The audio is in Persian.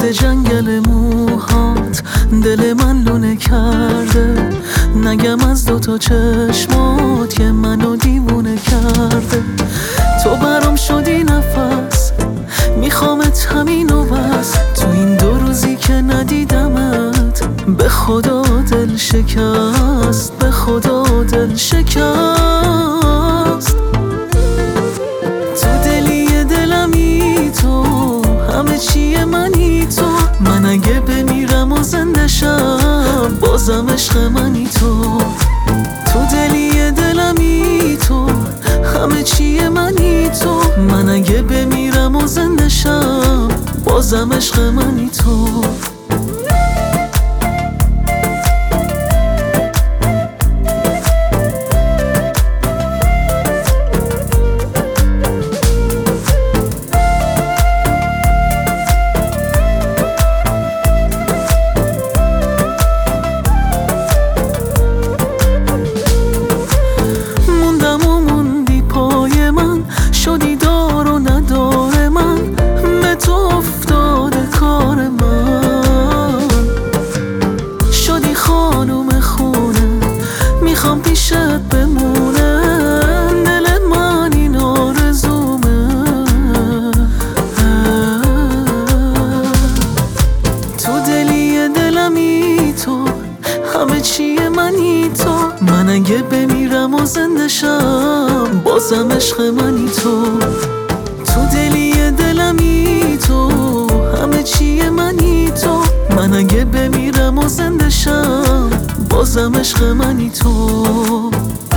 جنگل موهات دل من لونه کرده، نگم از دوتا چشمات که منو دیوونه کرده. تو برام شدی نفس، میخوامت همین و بس. تو این 2 روزی که ندیدمت به خدا دل شکست، به خدا دل شکست. تو دلی دلمی تو، همه چیه منی تو. من اگه بمیرم و زنده شم بازم عشق منی تو. تو دلی دلمی تو، همه چیه منی تو. من اگه بمیرم و زنده شم بازم عشق منی تو. شدی دار و ندار من، به تو افتاده کار من. شدی خانوم خونه، میخوام پیشت بمونه. دل من این آرزومه. تو دلی دلمی تو، همه چیه منی تو. من اگه بمیرم و زنده شم بازم عشق منی تو. تو دلی دلمی تو، همه چیه منی تو. من اگه بمیرم و زنده شم بازم عشق منی تو.